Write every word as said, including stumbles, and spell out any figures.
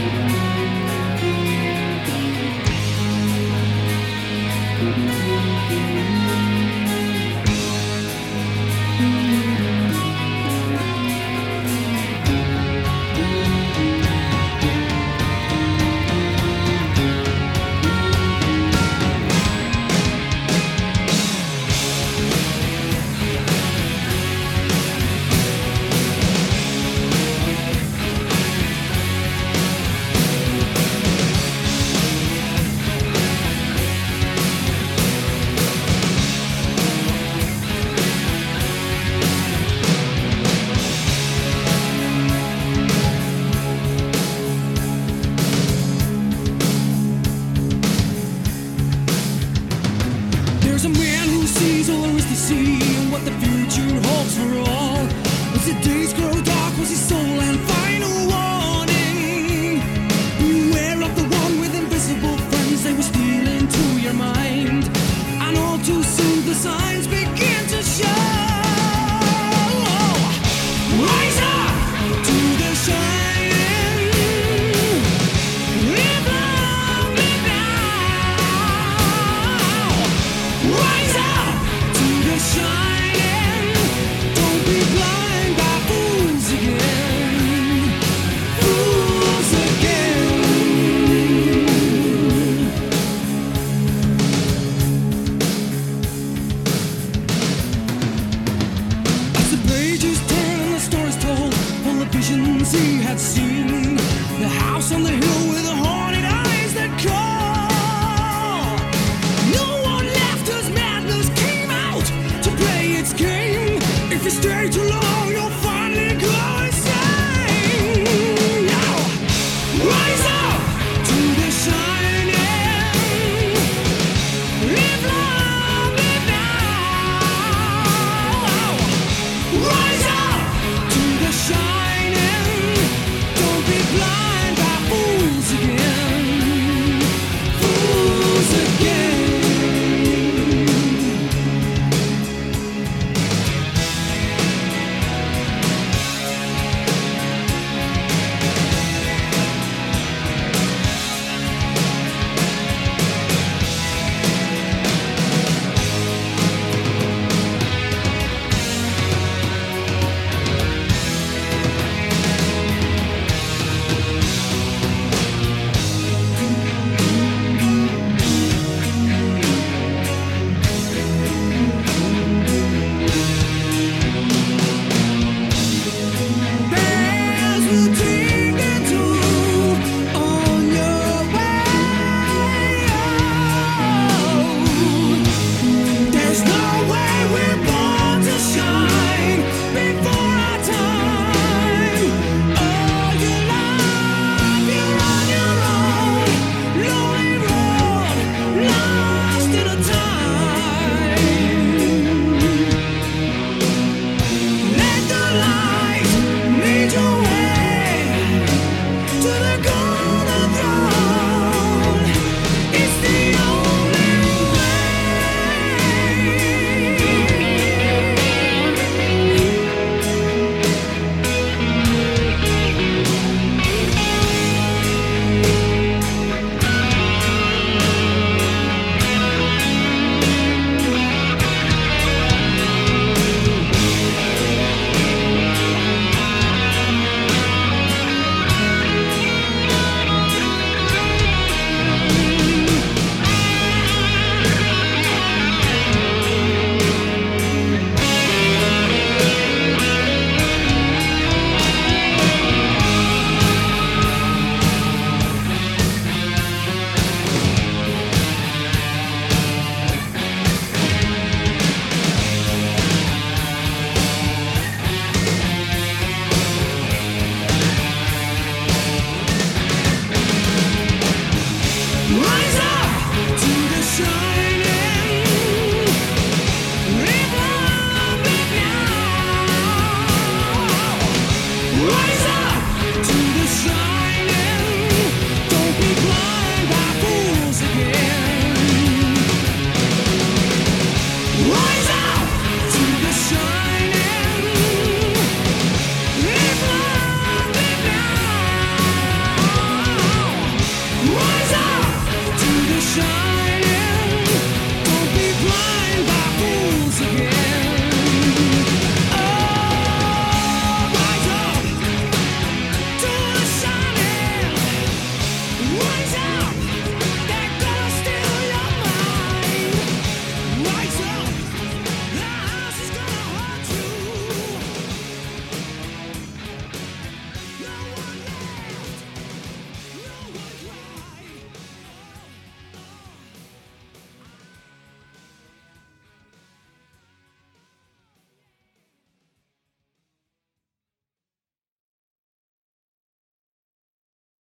There's a man who sees all there is to see and what the future holds for all. As the days grow dark, was his soul and final warning. Beware of the one with invisible friends, they will steal into your mind. And all too soon the signs begin to show. Rise up to the shining. Live long, live now. Rise up to the shining. Don't be blind by fools again. Fools again. As the pages turn and the stories told, all the visions he had seen. The house on the hill with the haunted eyes that call. No one left as madness came out to play its game. If you stay too long, you'll finally go insane. Now, rise up to the shining. Live long, live now. Rise up to the shining. Don't be blind by fools again. Fools again. Bells will tinkle too on your way. There's no way we're born to shine before our time. All your life you're on your own, lonely road, lost in a time. Let the light lead your way to the golden throne. It's the only way. Rise up to the sun.